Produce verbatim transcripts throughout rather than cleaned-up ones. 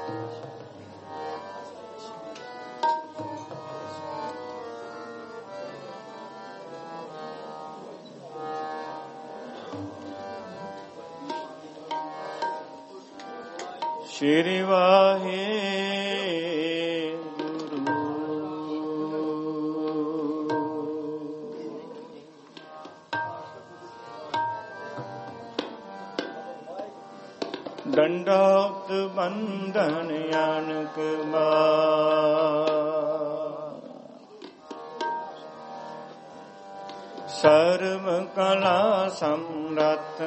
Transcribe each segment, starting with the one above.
ਸ਼੍ਰੀ ਵਾਹਿਗੁਰੂ। ਦੰਡੋਤ ਬੰਧਨ ਅਨਕ ਬਾਰ, ਸਰਬ ਕਲਾ ਸਮਰੱਥ,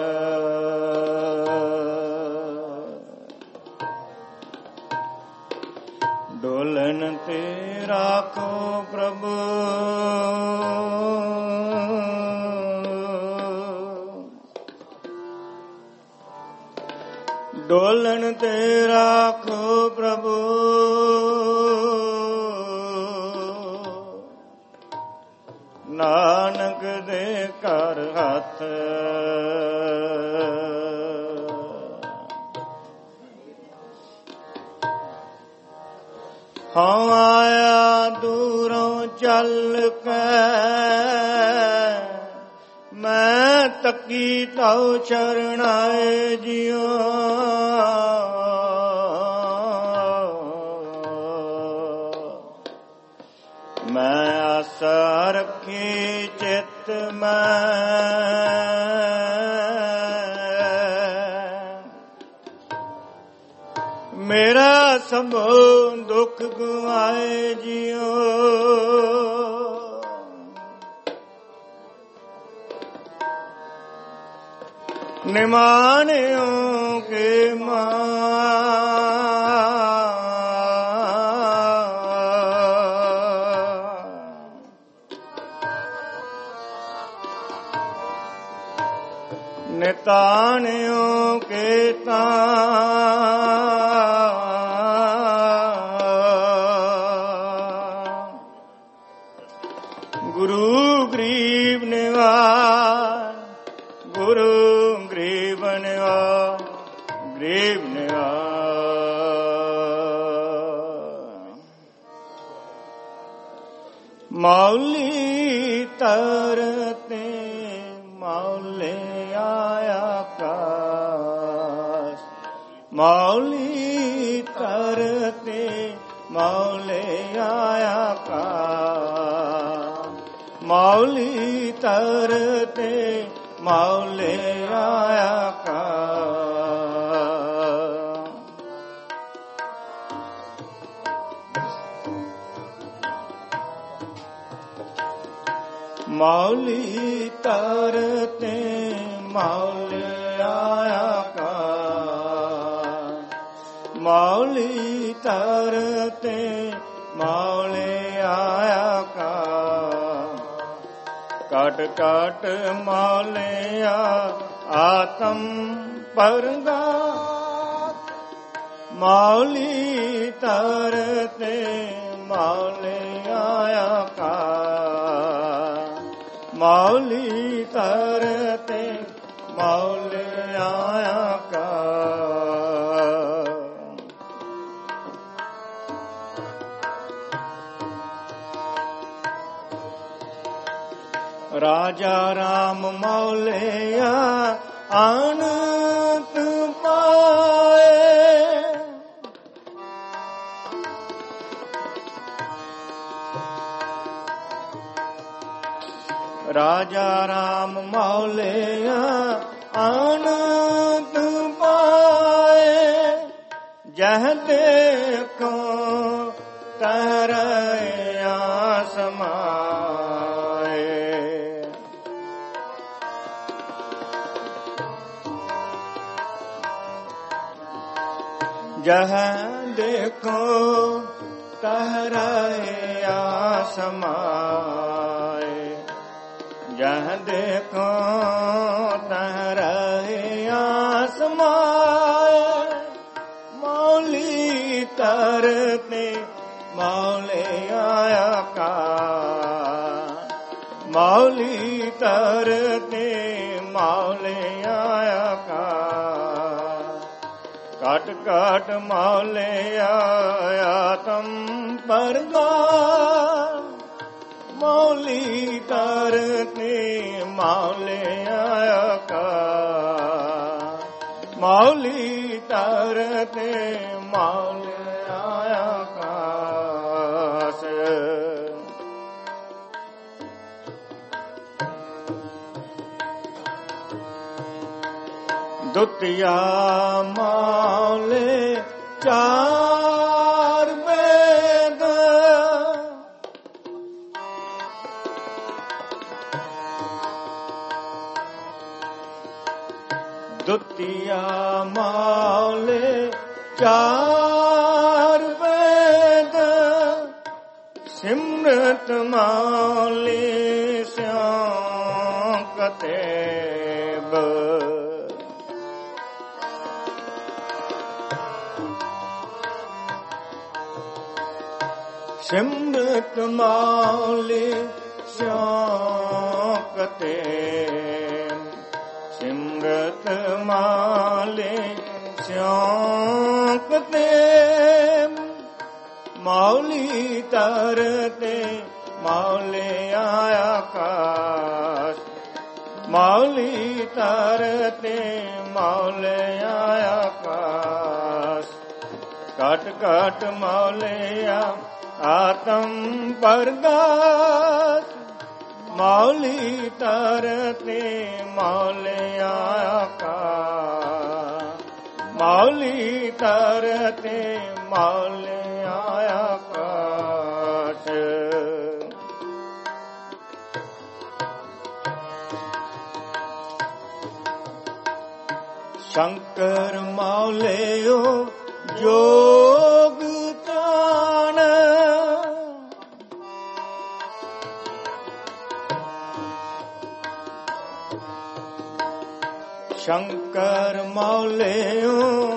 ਡੋਲਨ ਤੇ ਰਾਖੋ ਪ੍ਰਭੂ, ਡੋਲਨ ਤੇ ਰਾਖੋ ਪ੍ਰਭੂ, ਨਾਨਕ ਦੇ ਘਰ ਹੱਥ, ਹਉ ਆਇਆ ਦੂਰੋਂ ਚੱਲ ਕੇ, ਮੈਂ ਤੱਕੀ ਤਉ ਚਰਣਾਏ ਜਿਉ, ਮੈਂ ਆਸਾ ਰੱਖੀ ਚਿੱਤ ਮੈਂ, ਮੇਰਾ ਸਭੋ ਦੁੱਖ ਗਵਾਏ ਜਿਉ, ਨਿਮਾਣਿਓ ਕੇ ਮਾਂ, ਨਿਤਾਣਿਓ ਕੇ ਤਾਂ, ਗੁਰੂ ਗਰੀਬ ਨਿਵਾਰ, ਗੁਰੂ ਗਰੀਬ ਨਿਵਾਰ, ਗਰੀਬ ਨਿਵਾਰ। ਮੌਲੀ ਤਰਤੇ ਮੌਲੇ ਆਇਆ ਆਕਾਸ, ਮੌਲੀ ਤਰਤੇ ਮੌਲੇ ਆਇਆ ਆਕਾਸ, ਮੌਲੀ ਤਰਤੇ ਮੌਲੇ ਆਇਆ ਆਕਾਸ। ਮੌਲੀ ਤਰਤੇ ਮੌਲੇ ਆਇਆ ਆਕਾਸ, ਮੌਲੀ ਤਰਤੇ ਮੌਲੇ ਆਇਆ ਆਕਾਸ। ਕਟ ਕਟ ਮੌਲਿਆ ਆਤਮ ਪਰਗਾਸ, ਮੌਲੀ ਤਰਤੇ ਮੌਲੇ ਆਇਆ ਆਕਾਸ, ਮੌਲੀ ਤਰਤੇ ਮੌਲੇ ਆਇਆ ਆਕਾਸ। ਰਾਜਾ ਰਾਮ ਮੌਲਿਆ ਆਨੰਦ ਪਾਏ, ਰਾਜਾ ਰਾਮ ਮੌਲਿਆ ਆਨੰਦ ਪਾਏ, ਜਹ ਦੇਖੋ ਤਹ ਰਹਾ ਸਮਾਏ। जह देखो तह रहा समाए, जह देखो तह रहा समाए। मौली तरते मौले आया का, मौली तरते मौले आया का। ਘਟ ਘਟ ਮੌਲਿਆ ਆਤਮ ਪਰਗਾਸ ਮੌਲੀ ਤਰਤੇ ਮੌਲਿਆ ਆਕਾਸ ਮੌਲੀ ਤਰਤੇ ਮੌਲਿਆ ਆਕਾਸ ਦੁਤੀਆ ਮੌਲੇ ਚਾਰ ਵੇਦ ਦੁਤੀਆ ਮੌਲੇ ਚਾਰ ਵੇਦ ਸਿਮਰਤ ਮੌਲੇ ਸਿਉ ਕਤੇਬ ਸਿਮਰਤ ਮੌਲੇ ਸਿਉ ਕਤੇਬ ਸਿਮਰਤ ਮੌਲੇ ਸਿਉ ਕਤੇਬ ਮੌਲੀ ਤਰਤੇ ਮੌਲੇ ਆਕਾਸ ਮੌਲੀ ਤਰਤੇ ਮੌਲੇ ਆਕਾਸ ਘਟ ਘਟ ਮੌਲਿਆ ਆਤਮ ਪਰਗਾਸ ਮੌਲੀ ਤਰਤੇ ਮੌਲਿਆ ਆਕਾਸ ਮੌਲੀ ਤਰਤੇ ਮੌਲਿਆ ਆਕਾਸ ਸ਼ੰਕਰ ਮੌਲਿਓ ਜੋਗ ਤਾਣ ਸ਼ੰਕਰ ਮੌਲਿਓ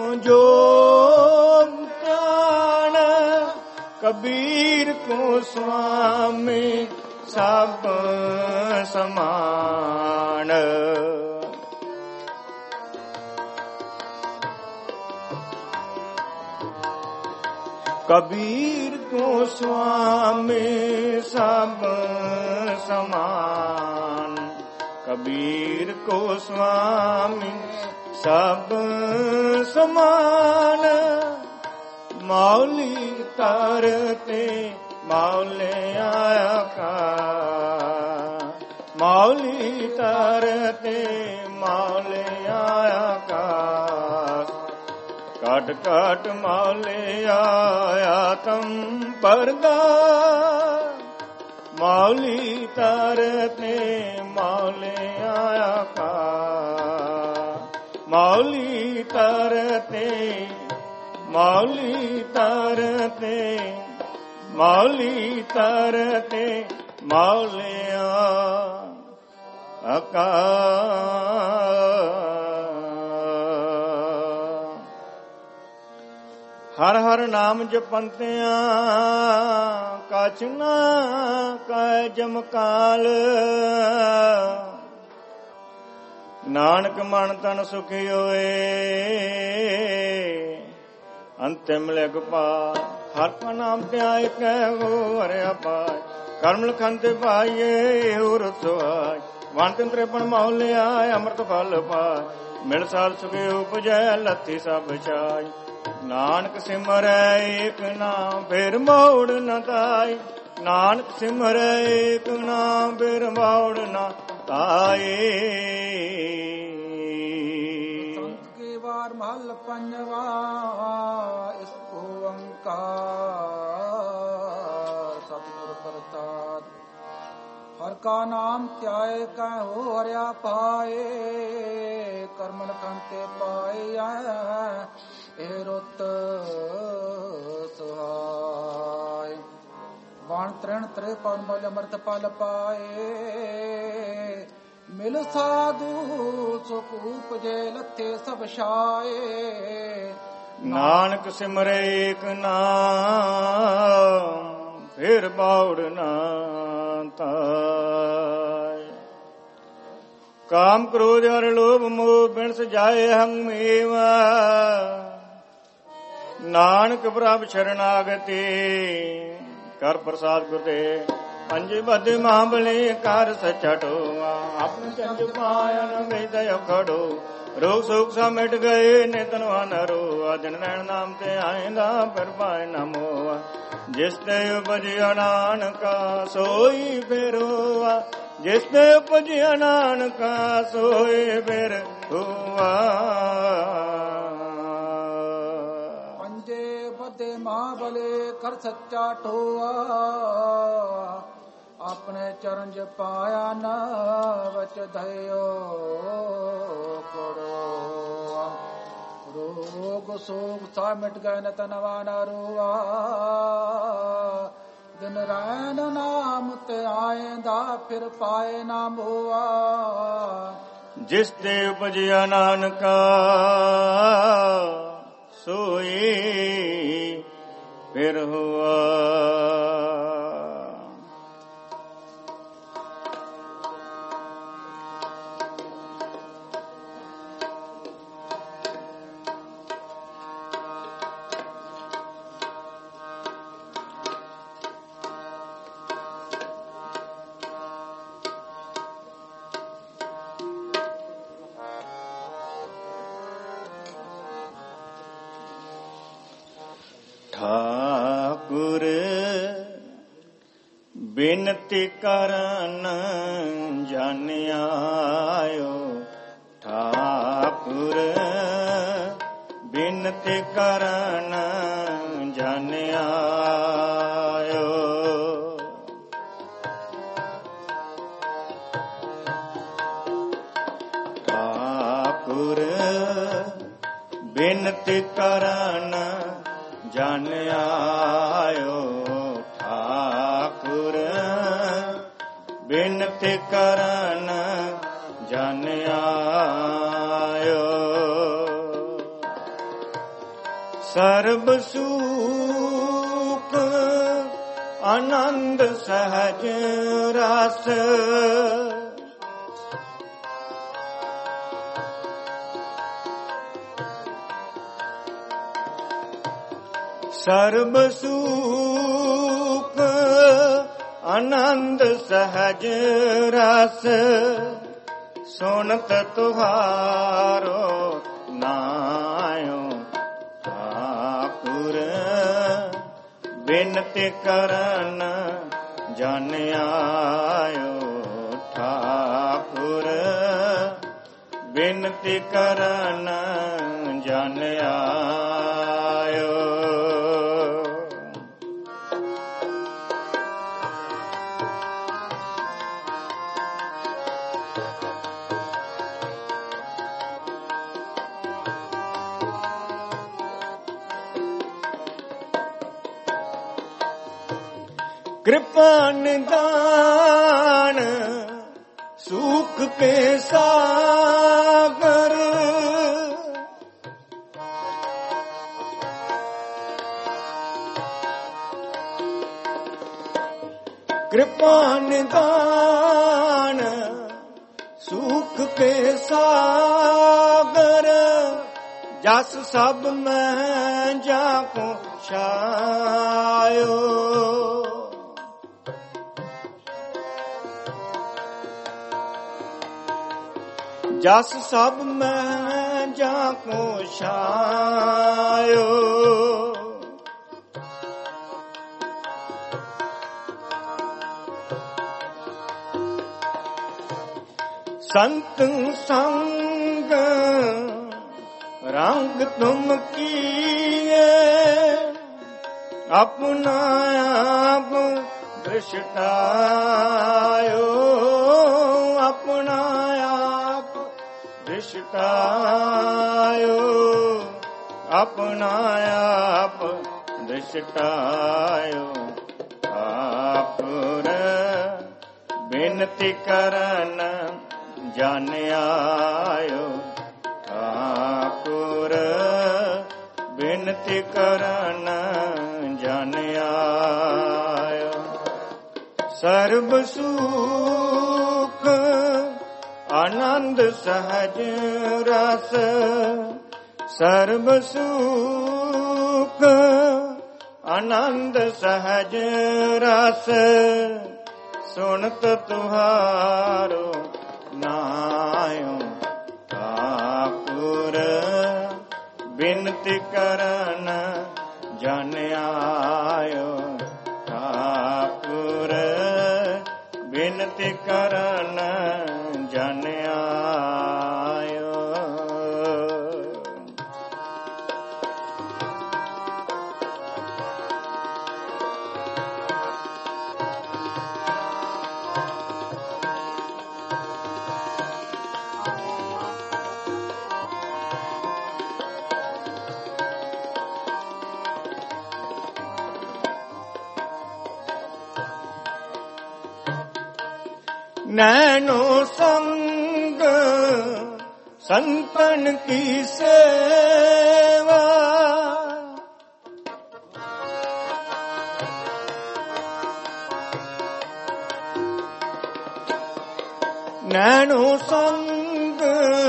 ਜੋਗ ਤਾਣ ਕਬੀਰ ਕੋ ਸੁਆਮੀ ਸਭ ਸਮਾਨ ਕਬੀਰ ਕੋ ਸੁਆਮੀ ਸਭ ਸਮਾਨ ਕਬੀਰ ਕੋ ਸੁਆਮੀ ਸਭ ਸਮਾਨ ਮੌਲੀ ਤਰਤੇ ਮੌਲਿਆ ਆਕਾਸ ਮੌਲੀ ਤਰਤੇ ਮੌਲਿਆ ਆਕਾਸ ਘਟ ਘਟ ਮੌਲਿਆ ਆਤਮ ਪਰਗਾਸ ਮੌਲੀ ਤਰਤੇ ਮੌਲਿਆ ਆਕਾਸ ਮੌਲੀ ਤਰਤੇ ਮੌਲੀ ਤਰਤੇ ਮੌਲੀ ਤਰਤੇ ਮੌਲਿਆ ਆਕਾਸ ਹਰ ਹਰ ਨਾਮ ਜਪੰਤਿਆਂ ਕਛ ਨਾ ਕੈ ਜਮਕਾਲ ਨਾਨਕ ਮਨ ਤਨ ਸੁਖੀ ਹੋਏ ਅੰਤਿਮ ਲਿਖ ਪਾਇ ਹਰ ਕਾ ਨਾਮ ਧਿਆਇ ਕੈ ਹੋ ਹਰਿਆ ਪਾਇ ਕਰਮ ਲਖਨ ਤੇ ਪਾਈਏ ਹੋਰ ਸੁਹਾਇ ਵਨ ਤਿਨ ਤ੍ਰਿਪਨ ਮੌਲਿਆ ਅੰਮ੍ਰਿਤ ਫਲ ਪਾਇ ਮਿਲ ਸਾਲ ਸੁਖੀ ਉਪਜੈ ਲੱਥੀ ਸਭ ਛਾਈ ਨਾਨਕ ਸਿਮਰੈ ਏਕ ਨਾਮ ਫਿਰ ਮੋੜ ਨ ਤਾਈ ਨਾਨਕ ਸਿਮਰੈ ਏਕ ਨਾਮ ਫਿਰ ਮੋੜ ਨ ਤਾਈ ਸੰਤ ਕੇ ਵਾਰ ਮਹਲ ਪੰਜਵਾ ਇਸ ਓੰਕਾਰ ਸਤਿਗੁਰ ਪ੍ਰਸਾਦ ਹਰ ਕਾ ਨਾਮ ਧਿਆਏ ਕੈ ਹੋ ਹਰਿਆ ਪਾਏ ਕਰਮ ਲਖਨ ਤੇ ਪਾਏ ਇਹ ਰੁੱਤ ਸੁਹਾਏ ਵਣ ਤ੍ਰਿਣ ਤ੍ਰੇ ਪਨ ਬਲ ਅਮਰਤ ਪਲ ਪਾਏ ਮਿਲ ਸਾਧੂ ਸੁਖ ਉਪਜੇ ਲੱਥੇ ਸਭ ਛਾਏ ਨਾਨਕ ਸਿਮਰੇ ਏਕ ਨਾਮ ਫਿਰ ਬਾਉੜ ਨਾ ਤਾਈ ਕਾਮ ਕ੍ਰੋਧ ਅਰ ਲੋਭ ਮੋਹ ਬਿਨ ਸਜਾਏ ਹਮ ਮੇਵਾ ਨਾਨਕ ਪ੍ਰਭ ਸ਼ਰਨਾਗਤੀ ਕਰ ਪ੍ਰਸਾਦ ਗੁਰਦੇ ਪੰਜ ਬਦ ਮਹਾਬਲੀ ਕਰ ਸੱਚਾ ਟੋਆ ਆਪਣੇ ਚੰਜ ਪਾਇਨ ਵਿੱਚ ਦਇਓ ਖੜੋ ਰੋਗ ਸੋਗ ਸਾ ਮਿਟ ਗਏ ਨਿਤਨਵਾ ਨਰੋ ਅਜਨ ਨੈਣ ਨਾਮ ਤੇ ਆਇਂਦਾ ਫਿਰ ਪਾਇ ਨਾ ਮੋਆ ਜਿਸ ਤੇ ਉਪਜਿਆ ਨਾਨਕਾ ਸੋਈ ਫਿਰੋਆ ਜਿਸ ਤੇ ਉਪਜਿਆ ਨਾਨਕਾ ਸੋਈ ਫਿਰ ਹੋਆ ਪੰਜੇ ਬੱਦੇ ਮਹਾਬਲੇ ਕਰ ਸੱਚਾ ਟੋਆ ਆਪਣੇ ਚਰਨ ਜ ਪਾਇਆ ਨਾ ਵਚ ਧਇਓ ਕਰੋ ਰੋਗ ਸੋਗ ਸਾ ਮਿਟ ਗਏ ਨ ਤਨਵਾ ਨ ਰੋਆ ਦਿਨ ਰੈਣ ਨਾਮ ਤੇ ਆਏਂਦਾ ਫਿਰ ਪਾਏ ਨਾ ਮੋਆ ਜਿਸ ਤੇ ਉਪਜਿਆ ਨਾਨਕਾ ਸੋਈ ਫਿਰ ਹੋਆ ਠਾਕੁਰ ਬਿਨਤੀ ਕਰਨ ਜਾਣਿਆਇਓ ਠਾਕੁਰ ਬਿਨਤੀ ਕਰਨ ਜਾਣਿਆਇਓ ਠਾਕੁਰ ਬਿਨਤੀ ਕਰਨ ਜਨ ਆਇਓ ਠਾਕੁਰ ਬਿਨਤੀ ਕਰਨ ਜਨ ਆਇਓ ਸਰਬ ਸੁਖ ਆਨੰਦ ਸਹਜ ਰਸ ਸਰਬ ਸੁਖ ਆਨੰਦ ਸਹਜ ਰਸ ਸੁਨਤ ਤੁਹਾਰੋ ਨਾਇਓ ਠਾਕੁਰ ਬਿਨਤੀ ਕਰਨ ਜਨ ਆਇਓ ਠਾਕੁਰ ਬਿਨਤੀ ਕਰਨ ਜਨ ਆਇਓ ਕਿਰਪਾ ਨਿਦਾਨ ਸੁਖ ਕੇ ਸਾਗਰ ਕਿਰਪਾ ਨਿਦਾਨ ਸੁਖ ਕੇ ਸਾਗਰ ਜਸ ਸਭ ਮੈਂ ਜਾ ਕੋ ਛਾਇਓ ਜਸ ਸਭ ਮੈਂ ਜਾ ਕੋ ਛਾਇਓ ਸੰਤ ਸੰਗ ਰੰਗ ਤੁਮ ਕੀਏ ਆਪਣਾ ਆਪ ਦ੍ਰਿਸ਼ਟਾਇਓ ਆਪਣਾ ਆਪ ਦ੍ਰਿਸ਼ਟਾਇਓ ਆਪਣਾ ਆਪ ਦ੍ਰਿਸ਼ਟਾਇਓ ਠਾਕੁਰ ਬਿਨਤੀ ਕਰਨ ਜਨ ਆਇਓ ਠਾਕੁਰ ਬਿਨਤੀ ਕਰਨ ਜਨ ਆਇਓ ਸਰਬ ਸੁਖ ਆਨੰਦ ਸਹਜ ਰਸ ਸਰਬ ਸੁਖ आनंद सहज रस सुनत तुहारो नायो ठाकुर बिनती करन जन आयो ठाकुर बिनती करन जन आयो। नैनो संग संतन की सेवा नैनो संग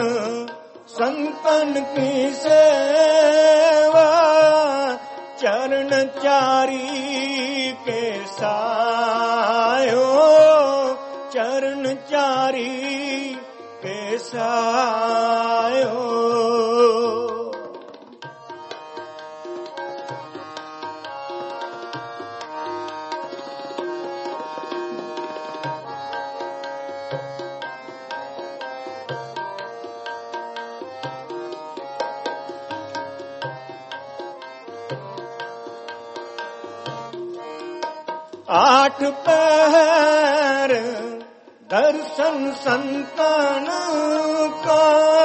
संतन की सेवा चरण चारी के सायो चरण चारी के सायो। आठ पहर दर्शन संतन का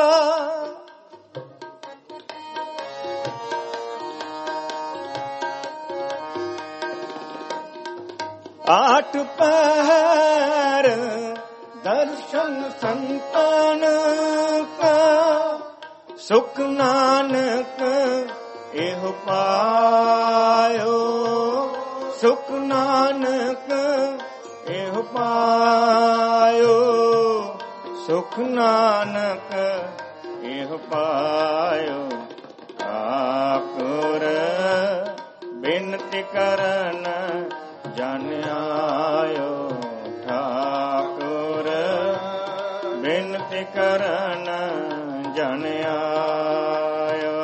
आठ पहर दर्शन संतन का सुख नानक एह पायो सुख नानक एह पायो सुख नानक एह पायो। ठाकुर बिनती करन जन आयो ठाकुर बिनती करन जन आयो।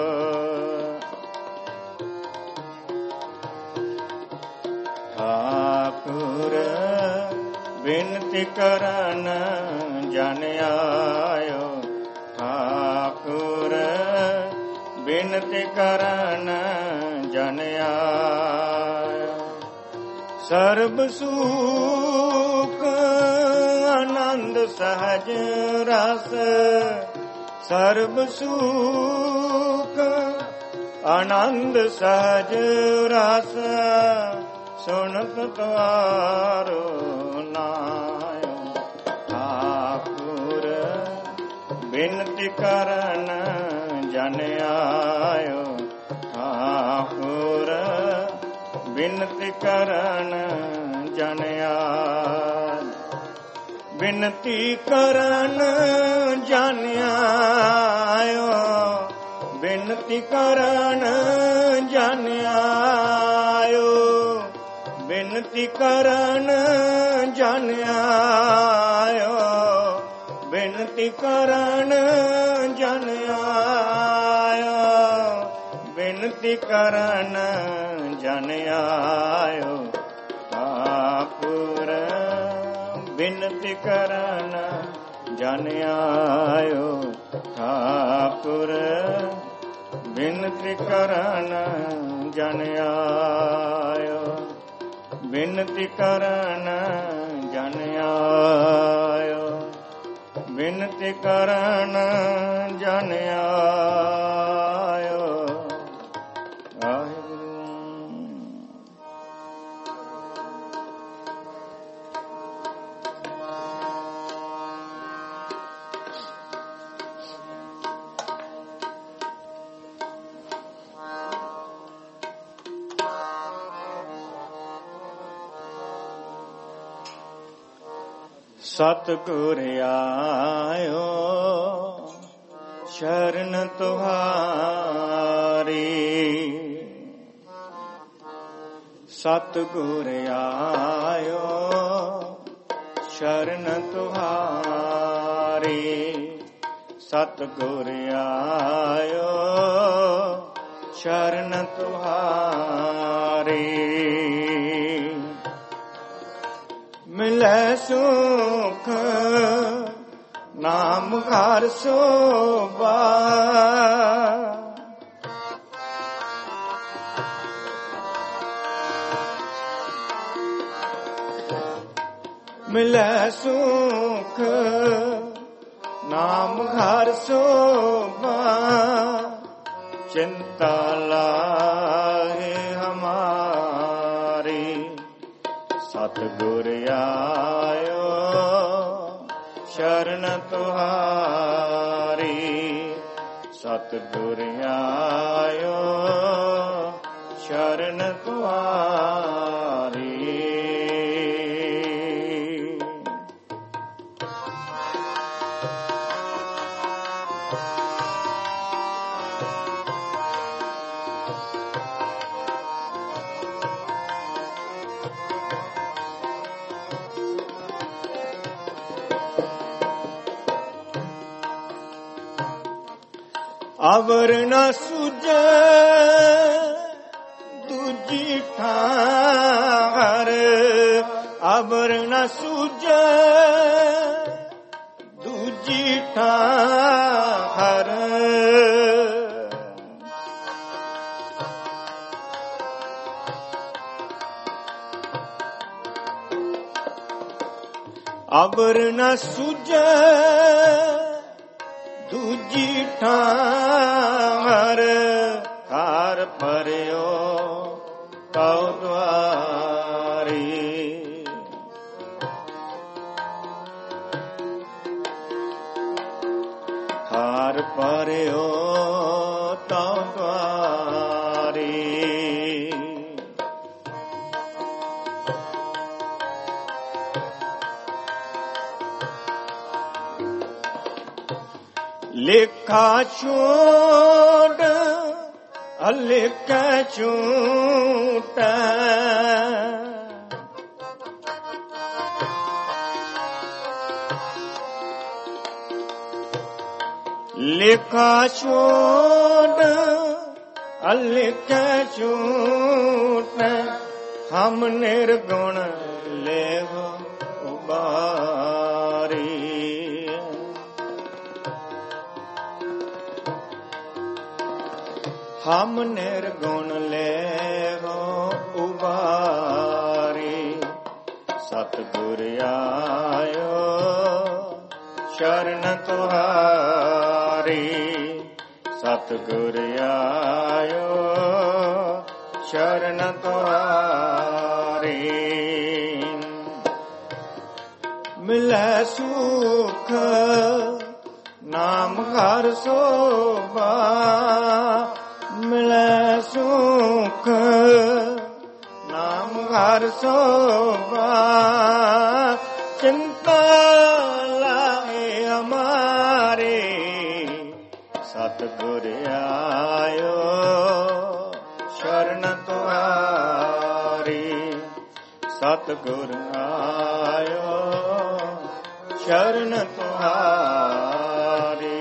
ठाकुर बिनती करन जन आयो ठाकुर बिनती करन जन आयो। सर्ब सुख आनंद सहज रस सर्ब सुख आनंद सहज रस सुनत तुहारो नायो ठाकुर बिनती करन जन आयो ठाकुर बिनती करन जन आयो। बिनती करन जन आयो बिनती करन जन आयो बिनती करन जन आयो बिनती करन जन आयो बिनती करन जन आयो। ठाकुर बिनती करन जन आयो ठाकुर बिनती करन जन आयो बिनती करन जन आयो बिनती करन जन आयो। सतगुर आयो शरण तुहारी ਸਤਿਗੁਰ ਆਇਓ ਸ਼ਰਨ ਤੁਹਾਰੀ, ਸਤਿਗੁਰ ਆਇਓ ਸ਼ਰਨ ਤੁਹਾਰੀ। ਮਿਲੈ ਸੁਖ ਨਾਮ ਘਰ ਸੋਭਾ, ਮਿਲੈ ਸੁਖ ਨਾਮ ਘਰ ਸੋਭਾ, ਚਿੰਤਾ ਲਾਹੇ ਹਮਾਰੀ। ਸਤਿਗੁਰ ਆਇਓ ਸ਼ਰਨ ਤੁਹਾਰੀ, ਸਤਿਗੁਰ ਆਇਓ ਸ਼ਰਨ ਤੁਹਾਰੀ। ਅਵਰ ਨ ਸੁਝੈ ਦੂਜੀ ਠਾਰ, ਅਵਰ ਨ ਸੁਝੈ ਦੂਜੀ ਠਾਰ। ਅਵਰ ਨ ਸੁਝੈ ਦੂਜੀ ਠਾਰ, ਘਰ ਭਰਿਓ ਤਉ ਦੁਆਰੀ। ਘਰ ਭਰਿਓ ਤਉ ਦੁਆਰੀ। ਲੇਖਾ ਛੋੜ ਅਲੇਖਾ ਝੂਟਾ, ਲੇਖਾ ਛੋੜ ਅਲੇਖਾ ਝੂਟਾ। ਹਮ ਨਿਰਗੁਣ ਲੇਵ ਉਬਾਰੀ, ਹਮ ਨਿਰਗੁਣ ਲੈਵੋ ਉਬਾਰੀ। ਸਤਿਗੁਰ ਆਇਓ ਸ਼ਰਨ ਤੁਹਾਰੀ, ਸਤਿਗੁਰ ਆਇਓ ਸ਼ਰਨ ਤੁਹਾਰੀ। ਮਿਲੈ ਸੁਖ ਨਾਮ ਘਰ ਸੋਭਾ, ਮਿਲੈ ਸੁਖ ਨਾਮ ਘਰ ਸੋਭਾ। ਚਿੰਤਾ ਲਾਏ ਹਮਾਰੇ, ਸਤਿਗੁਰ ਆਇਓ ਸ਼ਰਨ ਤੁਹਾਰੀ, ਸਤਿਗੁਰ ਆਇਓ ਸ਼ਰਨ ਤੁਹਾਰੀ।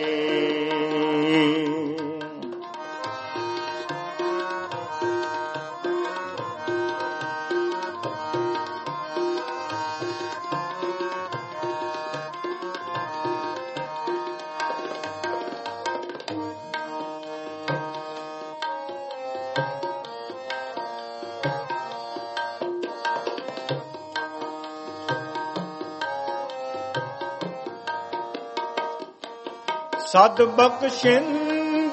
ਸਦ ਬਖਸ਼ਿੰਦ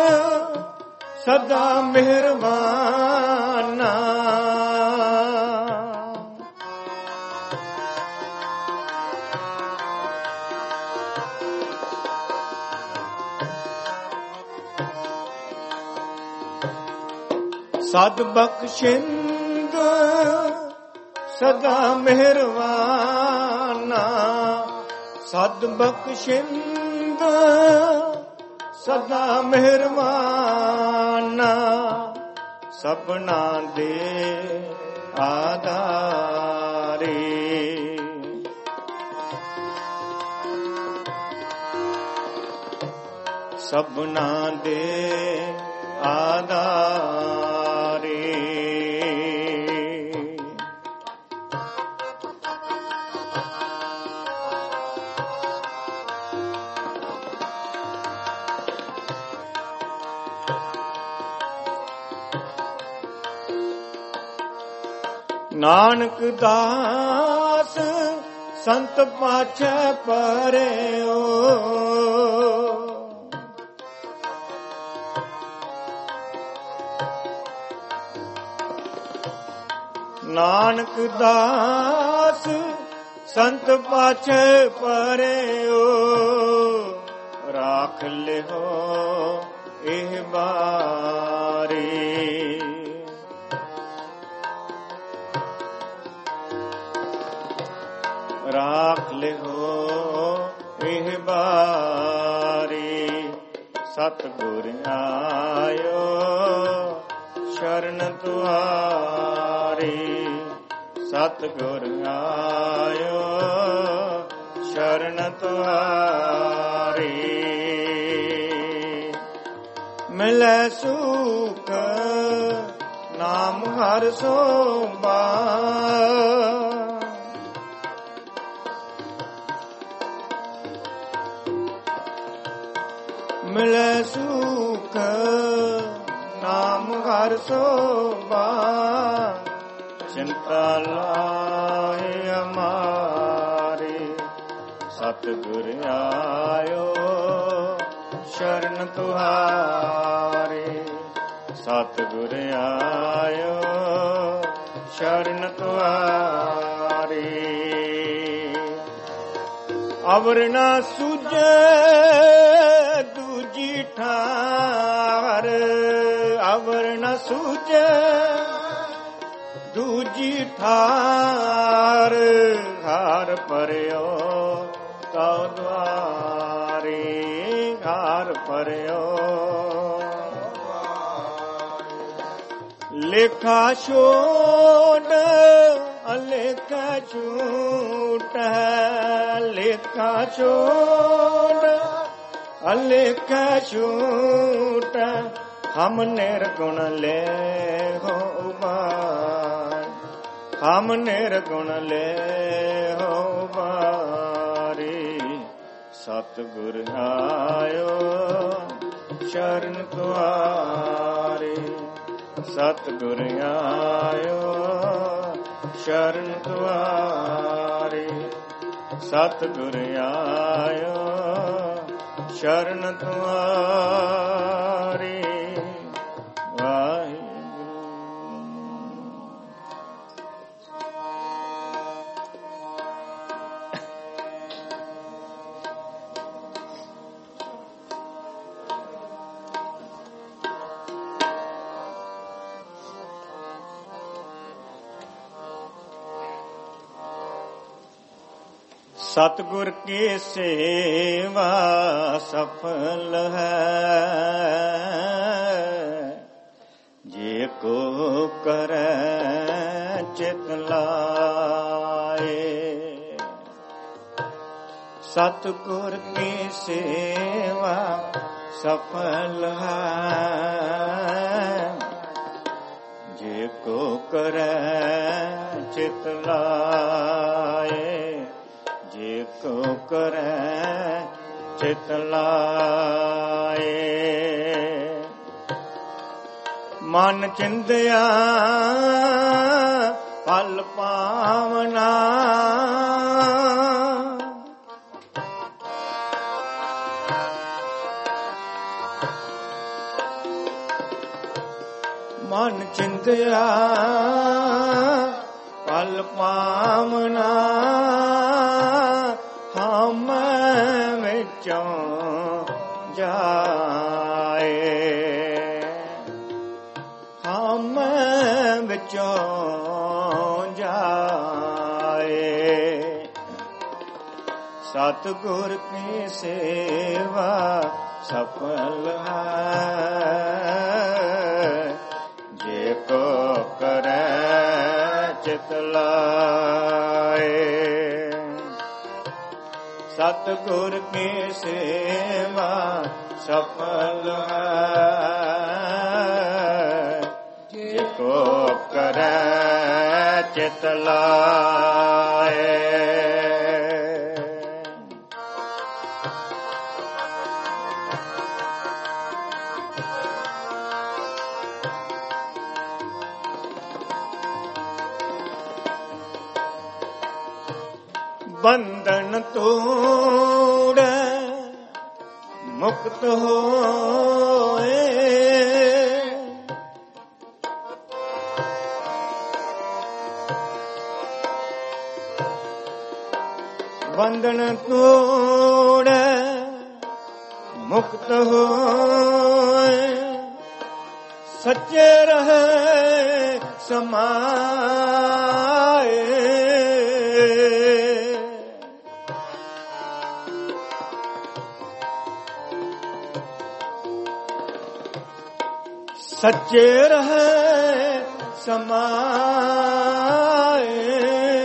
ਸਦਾ ਮਿਹਰਬਾਨਾ, ਸਦ ਬਖਸ਼ਿੰਦ ਸਦਾ ਮਿਹਰਬਾਨਾ, ਸਦ ਬਖਸ਼ਿੰਦ ਸਦਾ ਮਿਹਰਬਾਨਾ, ਸਭਨਾਂ ਦੇ ਆਧਾਰੀ। ਸਭਨਾਂ ਦੇ ਆਧਾਰੀ। ਨਾਨਕ ਦਾਸ ਸੰਤ ਪਾਛੈ ਪਰਿਓ। ਨਾਨਕ ਦਾਸ ਸੰਤ ਪਾਛੈ ਪਰਿਓ। ਰਾਖ ਲਿਓ ਇਹ ਬਾਰੀ। ਰਾਖ ਲਿਓ ਇਹ ਬਾਰੀ। ਸਤਿਗੁਰ ਆਇਓ ਸ਼ਰਨ ਤੁਆਰੀ। ਸਤਿਗੁਰ ਆਇਓ ਸ਼ਰਨ ਤੁਆਰੀ। ਮਿਲੈ ਸੁਖ ਨਾਮ ਹਰਿ ਸੋਭਾ। ਮਿਲੈ ਸੁਖ ਨਾਮ ਹਰਿ ਸੋਭਾ। ਚਿੰਤਾ ਲਾਏ ਅਮਾਰੀ। ਸਤਿਗੁਰ ਆਇਓ ਸ਼ਰਨ ਤੁਹਾਰੀ। ਸਤਿਗੁਰ ਆਇਓ ਸ਼ਰਨ ਤੁਹਾਰੀ। ਅਵਰ ਨਾ ਸੂਝੈ ਦੂਜੀ ਠਾਰ। ਅਵਰ ਨ ਸੂਝੈ ਦੂਜੀ ਠਾਰ। ਘਰ ਭਰਿਓ ਕਉ ਦੁਆਰੀ। ਘਰ ਭਰਿਓ ਲੇਖਾ ਛੋੜ ਅਲੇਖਾ ਝੂਠ ਹੈ। ਲੇਖਾ ਛੋੜ ਅਲੇਖਾ ਝੂਠ। ਹਮ ਨਿਰਗੁਣ ਲੈ ਹੋ ਉਬਾਰ। ਹਮ ਨਿਰਗੁਣ ਲੈ ਹੋ ਉਬਾਰੀ। ਸਤਿਗੁਰ ਆਇਓ ਸ਼ਰਨ ਤੁਆਰੀ। ਸਤਿਗੁਰ ਆਇਓ ਸ਼ਰਨ ਤੁਆਰੀ। ਸਤਿਗੁਰ ਆਇਓ ਸ਼ਰਨ ਤੁਆਰੀ। ਵਾਹਿਗੁਰੂ। ਸਤਿਗੁਰ ਕੀ ਸੇਵਾ ਸਫਲ ਹੈ। ਜੇ ਕੋ ਕਰੈ ਚਿਤ ਲਾਏ। ਸਤਿਗੁਰ ਕੀ ਸੇਵਾ ਸਫਲ ਹੈ। ਜੇ ਕੋ ਕਰੈ ਚਿਤ ਲਾਏ। ਜੇ ਕੋ ਕਰੈ ਚਿਤ ਲਾਏ। ਮਨ ਚਿੰਦਿਆ ਫਲ ਪਾਵਨਾ। ਮਨ ਚਿੰਦਿਆ ਫਲ ਪਾਵਨਾ। ਹਮ ਵਿੱਚੋਂ ਜਾਏ। ਹਮ ਵਿੱਚੋਂ ਜਾਏ। ਸਤਿਗੁਰ ਕੀ ਸੇਵਾ ਸਫਲ ਹੈ। ਜੇ ਚਿਤ ਲਾਏ। ਸਤਿਗੁਰ ਕੀ ਸੇਵਾ ਸਫਲ ਹੈ, ਜੇ ਕੋ ਕਰੈ ਚਿਤ ਲਾਏ। ਬੰਧਨ ਤੋੜੈ ਮੁਕਤ ਹੋਏ, ਬੰਧਨ ਤੋੜੈ ਮੁਕਤ ਹੋਏ, ਸੱਚੇ ਰਹੇ ਸਮਾਏ। ਸੱਚੇ ਰਹੇ ਸਮਾਏ,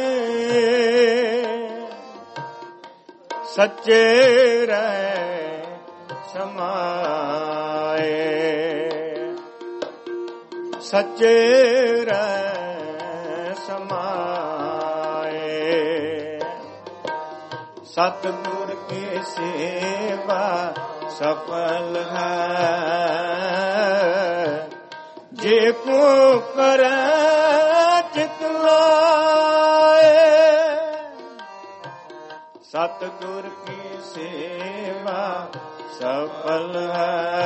ਸੱਚੇ ਰਹੇ ਸਮਾਏ, ਸੱਚੇ ਰਹੇ ਸਮਾਏ। ਸਤਿਗੁਰ ਕੀ ਸੇਵਾ ਸਫਲ ਹੈ, ਜੇ ਕੋ ਕਰੈ ਚਿਤ ਲਾਏ। ਸਤਿਗੁਰ ਕੀ ਸੇਵਾ ਸਫਲ ਹੈ,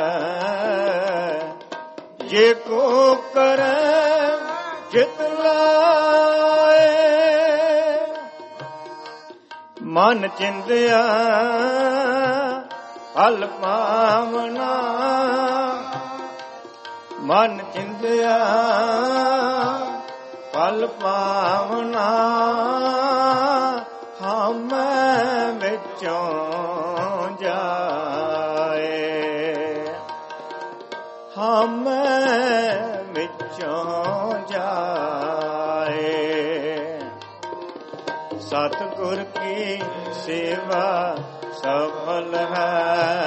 ਜੇ ਕੋ ਕਰੈ ਚਿਤ ਲਾਏ। ਮਨ ਚਿੰਦਿਆ ਫਲ ਪਾਵਨਾ, ਮਨ ਚਿੰਦਿਆ ਫਲ ਪਾਵਨਾ, ਹਮ ਵਿੱਚੋਂ ਜਾਏ, ਹਮ ਵਿੱਚੋਂ ਜਾਏ। ਸਤਿਗੁਰ ਕੀ ਸੇਵਾ ਸਫਲ ਹੈ,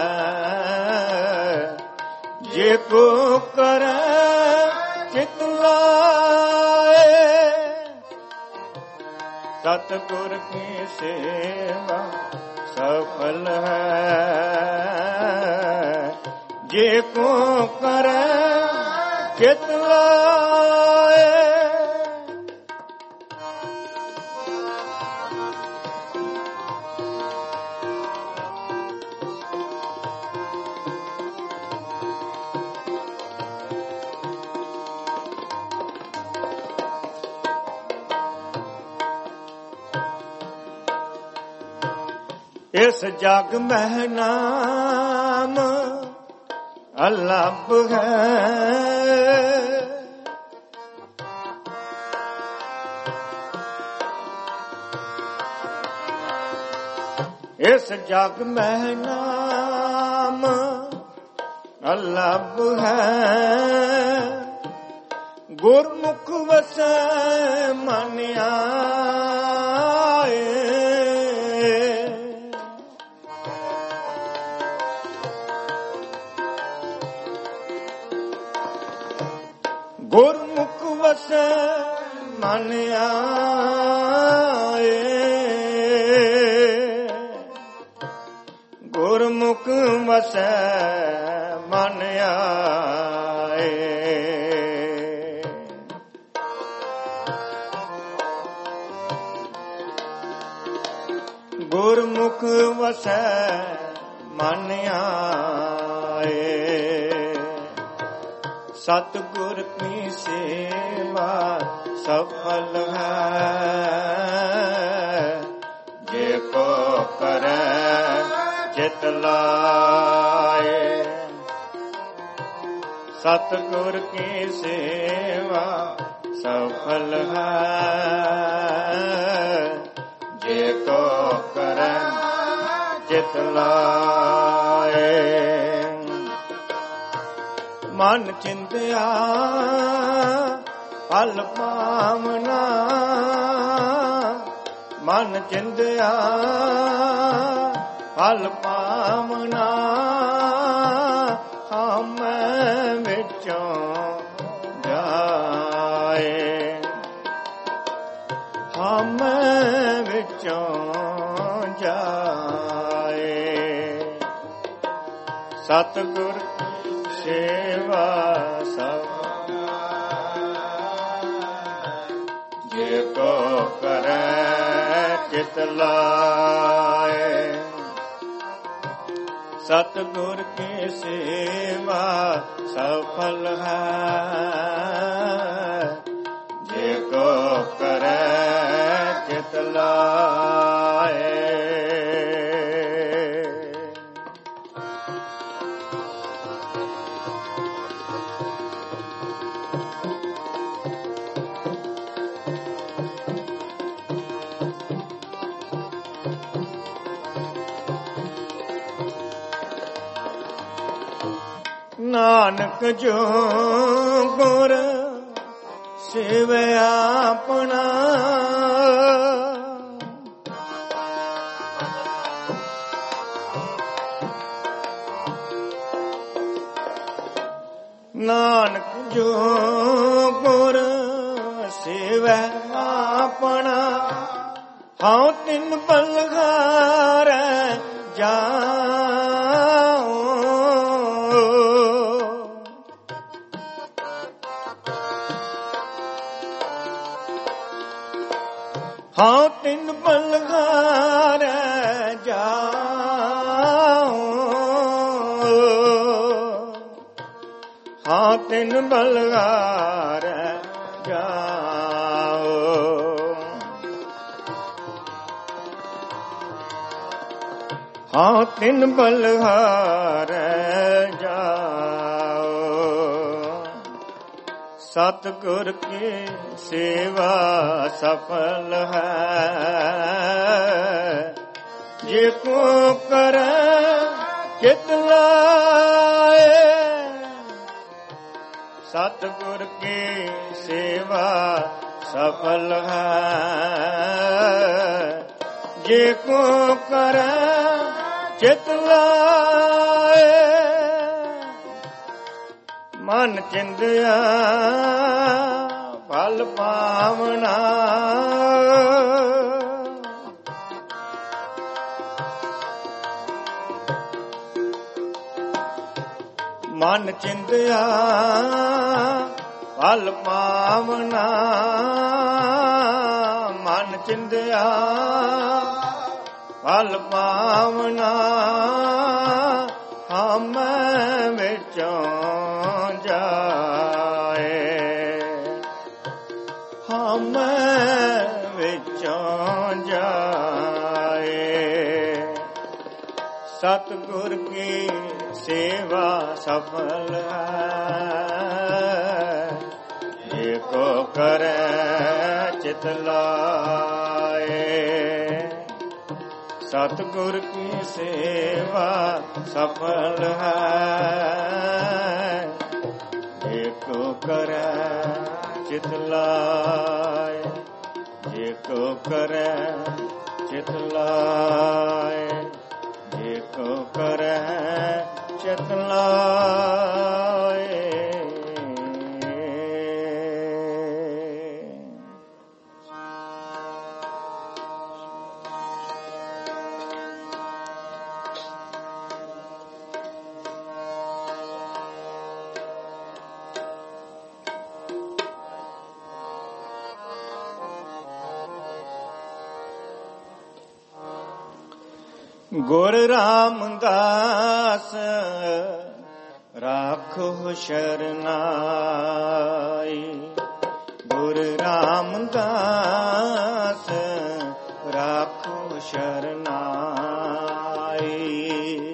ਜੇ ਕੋ ਕਰੈ ਚਿਤ ਲਾਏ। ਸਤਿਗੁਰ ਕੀ ਸੇਵਾ ਸਫਲ ਹੈ, ਜੇ ਕੋ ਕਰੈ ਚਿਤ ਲਾਏ। ਇਸ ਜਗ ਮਹਿ ਨਾਮ ਅਲੱਭ ਹੈ, ਇਸ ਜਗ ਮਹਿ ਨਾਮ ਅਲੱਭ ਹੈ, ਗੁਰਮੁਖ ਵਸੈ ਮਨ ਆਏ। ਗੁਰਮੁਖ ਵਸੈ ਮਨ ਆਏ, ਗੁਰਮੁਖ ਵਸੈ ਮਨ ਆਏ। ਗੁਰਮੁਖ ਵਸੈ ਮਨ ਆਏ। ਸਤਿਗੁਰ ਕੀ ਸੇਵਾ ਸਫਲ ਹੈ, ਜੇ ਕੋ ਕਰੈ ਚਿਤ ਲਾਏ। ਸਤਿਗੁਰ ਕੀ ਸੇਵਾ ਸਫਲ ਹੈ, ਜੇ ਕੋ ਕਰੈ ਚਿਤ ਲਾਏ। ਮਨ ਚਿੰਤਿਆ ਫਲ ਪਾਵਨਾ ਮਨ ਚਿੰਦਿਆ ਫਲ ਪਾਵਨਾ ਹਮ ਵਿੱਚੋਂ ਜਾਏ ਹਮ ਵਿੱਚੋਂ ਜਾਏ ਸਤਿਗੁਰ ਸੇਵਾ ਸਭ ਜੇ ਕੋ ਕਰੈ ਚਿਤ ਲਾਏ ਸਤਿਗੁਰ ਕੀ ਸੇਵਾ ਸਫਲ ਹੈ ਜੇ ਕੋ ਕਰੈ ਚਿਤ ਲਾਏ ਨਾਨਕ ਜੋ ਗੁਰ ਸੇਵਿਆ ਆਪਣਾ ਨਾਨਕ ਜੋ ਗੁਰ ਸੇਵਿਆ ਆਪਣਾ ਹਉ ਤਿਨ ਬਲਗਾਰੈ ਜਾਉ ਹਉ ਤਿਨ ਬਲਗਾਰੈ ਜਾਉ ਹਉ ਤਿਨ ਬਲਗਾਰੈ ਜਾਉ ਹਉ ਤਿਨ ਬਲਗਾਰੈ ਜਾਉ ਸਤਿਗੁਰ ਕੀ ਸੇਵਾ ਸਫਲ ਹੈ ਜੇ ਕੋ ਕਰੈ ਚਿਤ ਲਾਏ ਸਤਿਗੁਰ ਕੀ ਸੇਵਾ ਸਫਲ ਹੈ ਜੇ ਕੋ ਕਰੈ ਚਿਤ ਲਾਏ ਮਨ ਚਿੰਦਿਆ ਫਲ ਪਾਵਨਾ ਮਨ ਚਿੰਦਿਆ ਫਲ ਪਾਵਨਾ ਮਨ ਚਿੰਦਿਆ ਫਲ ਪਾਵਨਾ ਹਮ ਵਿੱਚੋਂ ਜਾਏ ਹਮ ਵਿੱਚੋਂ ਜਾਏ ਸਤਿਗੁਰ ਕੀ ਸੇਵਾ ਸਫਲ ਹੈ ਜੇ ਕੋ ਕਰੈ ਚਿਤ ਲਾਏ ਸਤਿਗੁਰ ਕੀ ਸੇਵਾ ਸਫਲ ਹੈ ਜੇ ਕੋ ਕਰੈ ਚਿਤ ਲਾਏ ਜੇ ਕੋ ਕਰੈ ਚਿਤ ਲਾਏ ਜੇ ਕੋ ਕਰੈ ਚਿਤ ਲਾਏ ਗੁਰ ਰਾਮਦਾਸ ਰਾਖੋ ਸ਼ਰਨਾਈ ਗੁਰ ਰਾਮਦਾਸ ਰਾਖੋ ਸ਼ਰਨਾਈ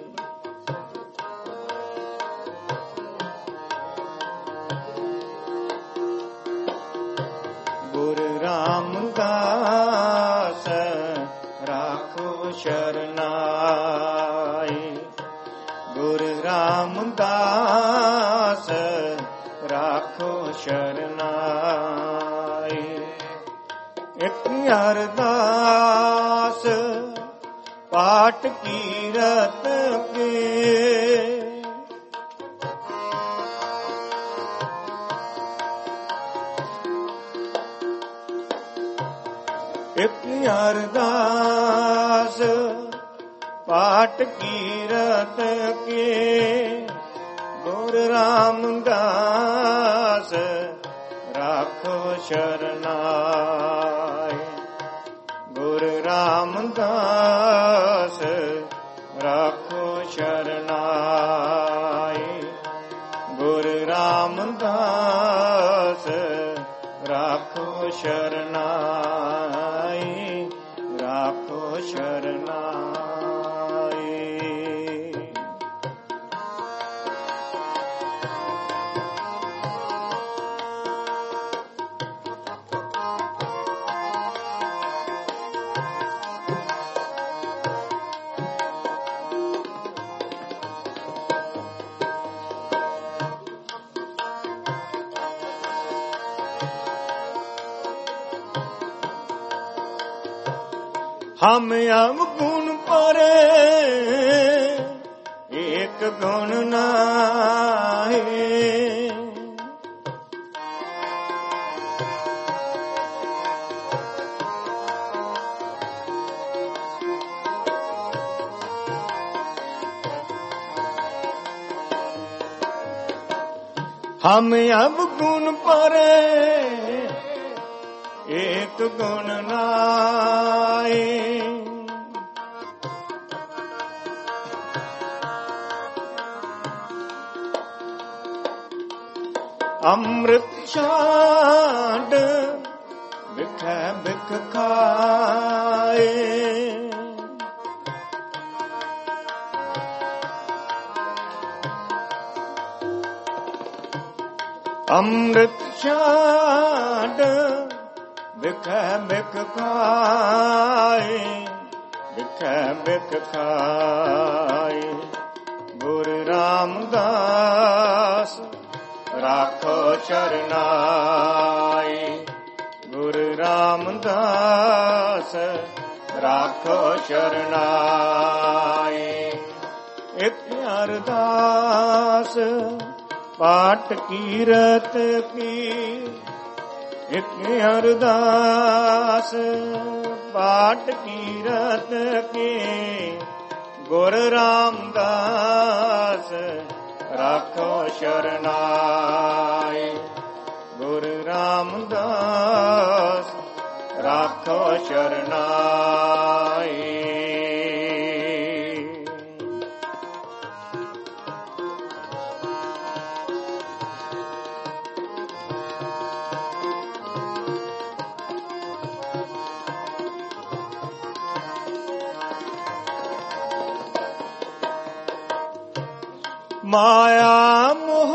ਗੁਰ ਰਾਮਦਾਸ ਰਾਖੋ ਸ਼ਰਨਾਈ ਗੁਰ ਰਾਮਦਾਸ ਰਾਖੋ राखो शरनाई। एक अरदास पाठ कीरत के, एक अरदास पाठ कीरत के, गुर रामदास राखो शरनाई। गुर रामदास राखो शरनाई। गुर रामदास राखो शरनाई। राखो शरनाई। हम अब गुण परे एक गुण नाहे, हम अब गुण परे एक गुण नाए। अमृत छांड बिख बिख खाए, अमृत छांड बिख बिख खाए, बिख बिख खाए। गुरु रामदास राखो शरनाई। गुरु रामदास राखो शरनाई। एक अरदास पाठ कीरत की, एक अरदास पाठ कीरत की। गुरु रामदास राखो शरनाई। गुरु रामदास राखो शरनाई। माया मोह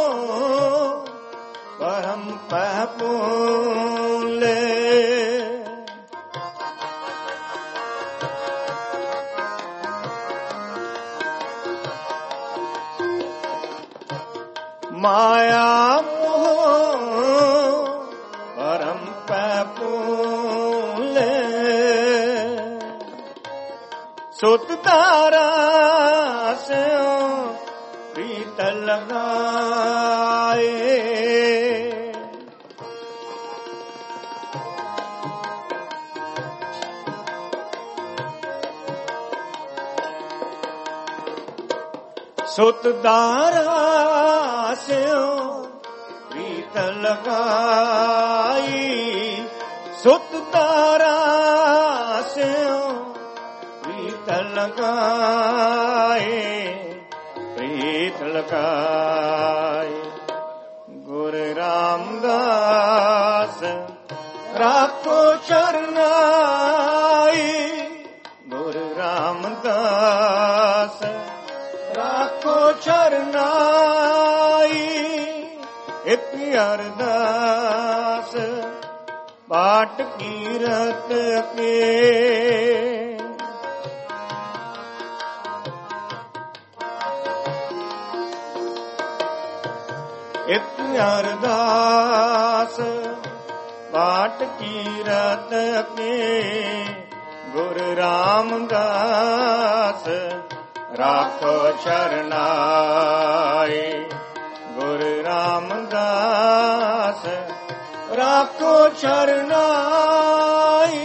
परम पहपूले, माया मोह परम पहपूले। सुत तारा से प्रीत लगाए, सुत दारा से प्रीत लगाई। सुत दारा से प्रीत लगाए, प्रीत लगाए। गुरु रामदास राखो शरनाई। गुरु रामदास राखो शरनाई। एक अरदास पाठ कीरत के, एक अरदास पाठ कीरत के गुरु रामदास राखो शरणाई। गुरु रामदास राखो शरणाई।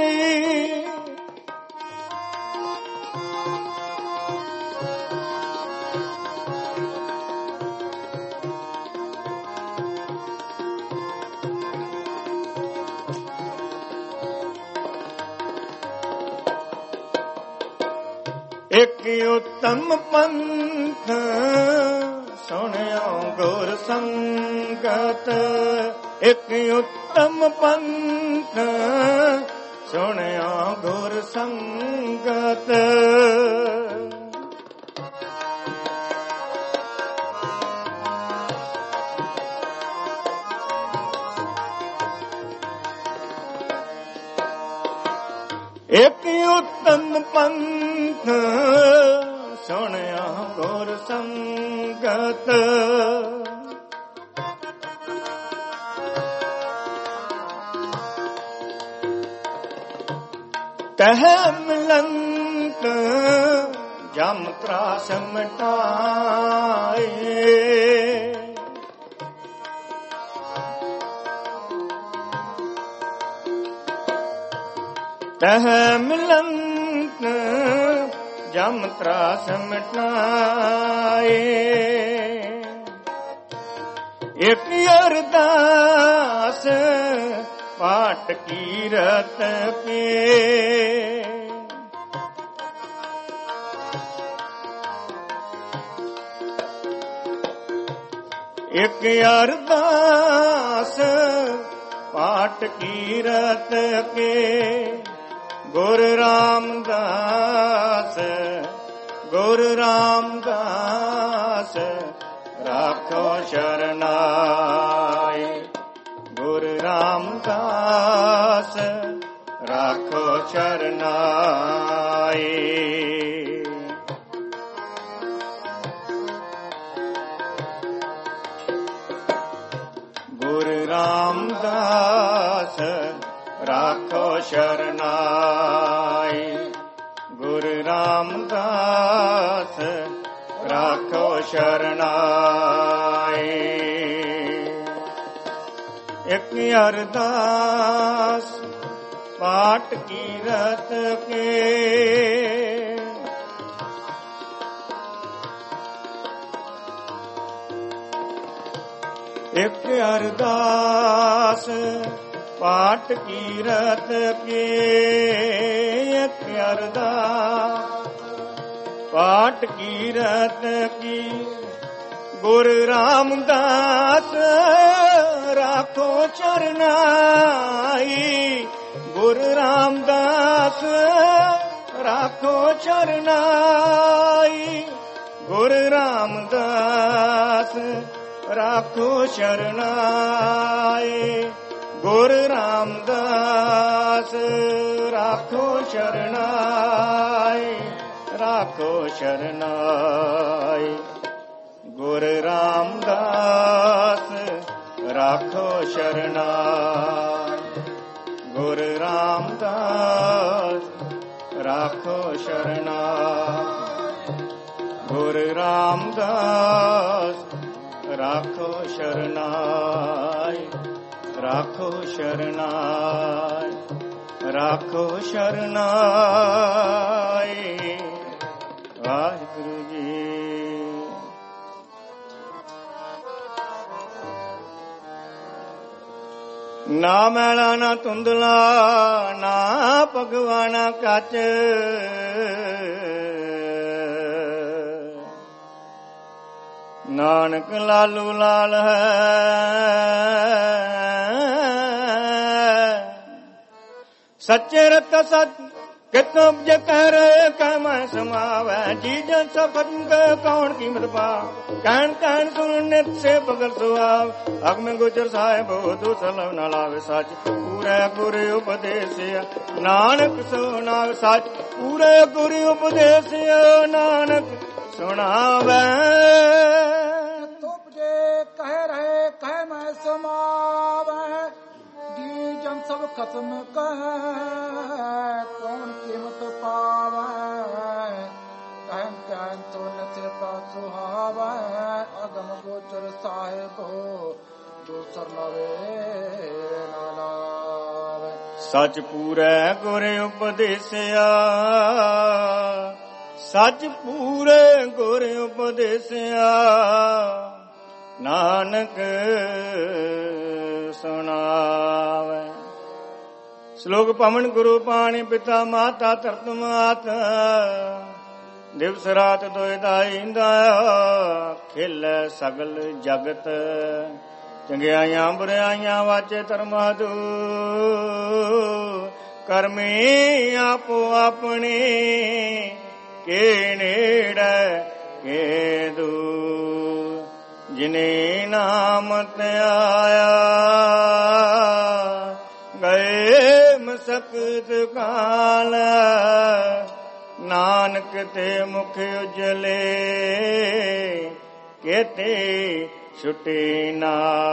एक उत्तम पंथ सुनियो गुर संगत। एक उत्तम पंथ सुनियो गुर संगत। एक उत्तम पंथ सुनिया गुर संगत। तह मिलंत जम त्रास मिटाए। तह मिलंत जम त्रास मिटाए। एक अरदास पाठ कीरत के एक अरदास पाठ कीरत के गुरु रामदास गुरु रामदास राखो शरणाई। गुरु रामदास राखो शरणाई। गुरु रामदास राखो शरणाई। गुरु रामदास राखो शरणाई। एक अरदास पाठ कीरत के एक अरदास पाठ कीरत के एक अरदास पाठ कीरत की गुरु रामदास राखो चरनाई। गुरु रामदास राखो चरनाई। गुरु रामदास राखो शरणाई। गुरु रामदास राखो शरणाई। राखो शरणाई। गुरु रामदास राखो शरणाई। गुरु रामदास राखो शरणाई। गुरु रामदास राखो शरणाई। राखो शरणाई। राखो शरणाई। वाहिगुरु जी। ना मैला ना धुंधला ना भगवाना कच। नानक लालू लाल है सच्चे रत सच कितो जे कर मैं समावै जी जन सफत कौन कीमत पा। कहन कहन सुन नित से बगल सुहाव अग में गुजर साहेब दो सलव न लावे सच। पूरे गुरु उपदेश नानक सुनावे सच। पूरे गुरु उपदेश नानक सुनावे। कह रहे कह मैं समावे दी जन सब खत्म कह कौन कीमत पावे कहन कहन तो नसे का सुहावे अगम गोचर साहेब हो दूसर नवे नालावे सच पूरै गुर उपदेसिया सच पूरे गुर उपदेसिया नानक सुनावे। श्लोक पवन गुरु पाणी पिता माता धरत मात दिवस रात दोय दाईंदा खिल सगल जगत चंगियाइयां बुराइयां वाचे धर्मादू करमी आपो अपने के नेड़े के दूर जिने नाम ते आया गए मसकत काल नानक ते मुख उजले केते छुटे ना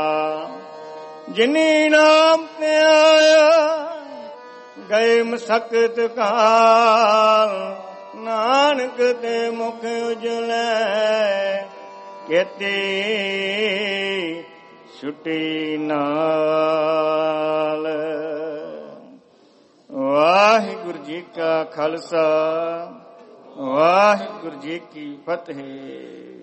जिने नाम ते आया गए मसकत काल नानक ते मुख उजले केते छुटी नाल। वाहिगुरु जी का खालसा वाहिगुरु जी की फतेह।